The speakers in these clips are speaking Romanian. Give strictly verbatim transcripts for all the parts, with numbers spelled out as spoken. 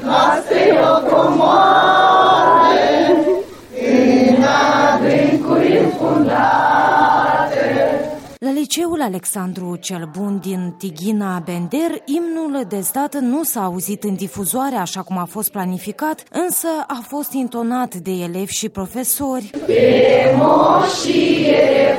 noastre locomoare, în adâncuri înfundate. La liceul Alexandru cel Bun din Tighina Bender, imnul de stat nu s-a auzit în difuzoare așa cum a fost planificat, însă a fost intonat de elevi și profesori. Pe moșie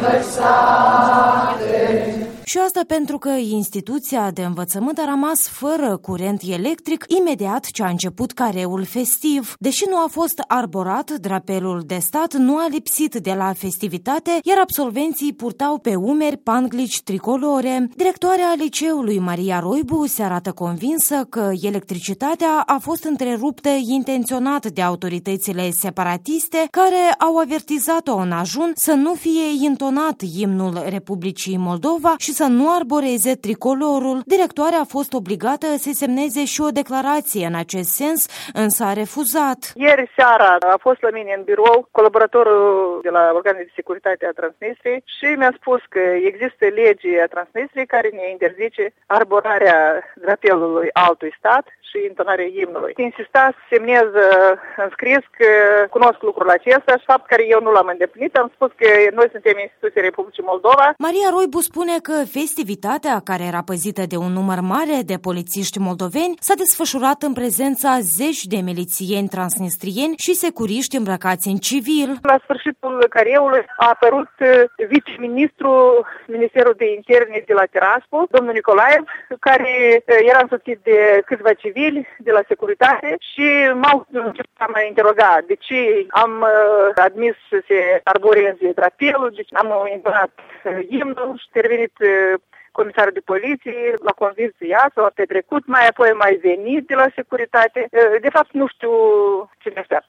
vărsate. Și asta pentru că instituția de învățământ a rămas fără curent electric imediat ce a început careul festiv. Deși nu a fost arborat, drapelul de stat nu a lipsit de la festivitate, iar absolvenții purtau pe umeri panglici tricolore. Directoarea liceului Maria Roibu se arată convinsă că electricitatea a fost întreruptă intenționat de autoritățile separatiste, care au avertizat-o în ajun să nu fie intonat imnul Republicii Moldova și să nu arboreze tricolorul. Directoarea a fost obligată să semneze și o declarație în acest sens, însă a refuzat. Ieri seara a fost la mine în birou colaboratorul de la Organele de Securitate a Transnistriei și mi-a spus că există lege a Transnistriei care ne interzice arborarea drapelului altui stat și intonarea imnului. Insista să semnez în scris că cunosc lucrul acesta și fapt care eu nu l-am îndeplinit. Am spus că noi suntem instituția Republicii Moldova. Maria Roibu spune că festivitatea, care era păzită de un număr mare de polițiști moldoveni, s-a desfășurat în prezența zeci de milițieni transnistrieni și securiști îmbrăcați în civil. La sfârșitul careului a apărut viceministrul Ministerul de Interne de la Tiraspol, domnul Nicolaev, care era însoțit de câțiva civili de la securitate și m-au început a mă interroga de ce am admis să se arboreze drapelul, deci am intonat imnul și intervenit comisarul de poliție, l-a convins să iasă, a petrecut, mai apoi mai venit de la securitate. De fapt, nu știu ce ne așteaptă.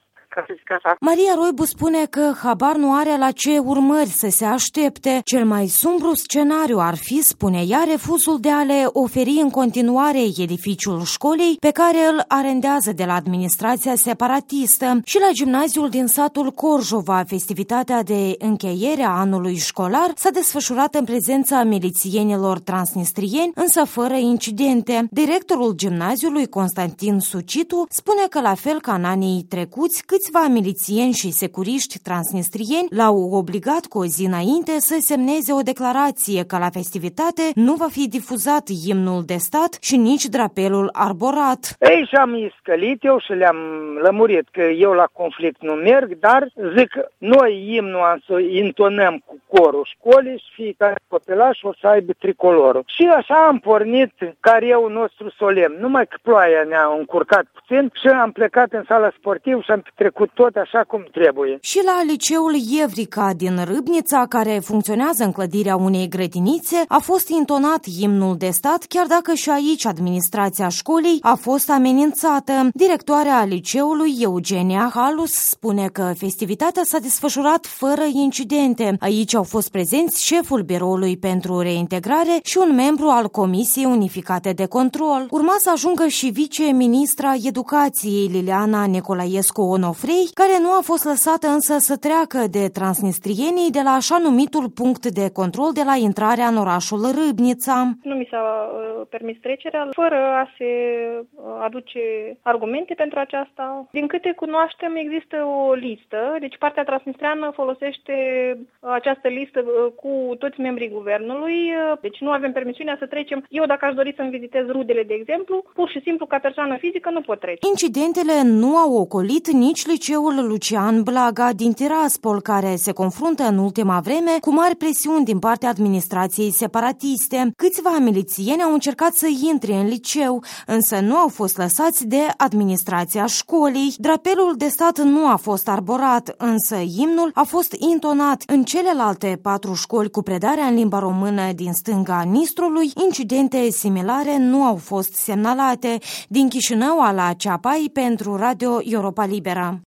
Maria Roibu spune că habar nu are la ce urmări să se aștepte. Cel mai sumbru scenariu ar fi, spune ea, refuzul de a le oferi în continuare edificiul școlii pe care îl arendează de la administrația separatistă. Și la gimnaziul din satul Corjova, festivitatea de încheiere a anului școlar s-a desfășurat în prezența milițienilor transnistrieni, însă fără incidente. Directorul gimnaziului, Constantin Sucitu, spune că la fel ca în anii trecuți, câțiva milițieni și securiști transnistrieni l-au obligat cu o zi înainte să semneze o declarație că la festivitate nu va fi difuzat imnul de stat și nici drapelul arborat. Ei, și-am iscălit eu și le-am lămurit că eu la conflict nu merg, dar zic, noi imnul am să intonăm cu corul școlii și fiecare copilaș o să aibă tricolorul. Și așa am pornit careul nostru solemn, numai că ploaia ne-a încurcat puțin și am plecat în sala sportivă și am trecut tot așa cum trebuie. Și la liceul Evrica din Râbnița, care funcționează în clădirea unei grădinițe, a fost intonat imnul de stat, chiar dacă și aici administrația școlii a fost amenințată. Directoarea liceului, Eugenia Halus, spune că festivitatea s-a desfășurat fără incidente. Aici au fost prezenți șeful Biroului pentru Reintegrare și un membru al Comisiei Unificate de Control. Urma să ajungă și viceministra Educației, Liliana Nicolaescu Onofrei, care nu a fost lăsată însă să treacă de transnistrienii de la așa numitul punct de control de la intrarea în orașul Râbnița. Nu mi s-a uh, permis trecerea fără a se uh, aduce argumente pentru aceasta. Din câte cunoaștem, există o listă, deci partea transnistreană folosește această listă uh, cu toți membrii guvernului, uh, deci nu avem permisiunea să trecem. Eu, dacă aș dori să-mi vizitez rudele, de exemplu, pur și simplu, ca persoană fizică, nu pot trece. Incidentele nu au ocolit nici liceul Lucian Blaga din Tiraspol, care se confruntă în ultima vreme cu mari presiuni din partea administrației separatiste. Câțiva milițieni au încercat să intre în liceu, însă nu au fost lăsați de administrația școlii. Drapelul de stat nu a fost arborat, însă imnul a fost intonat. În celelalte patru școli cu predarea în limba română din stânga Nistrului, incidente similare nu au fost semnalate. Din Chișinău, Ala Ceapai, pentru Radio Europa Libera.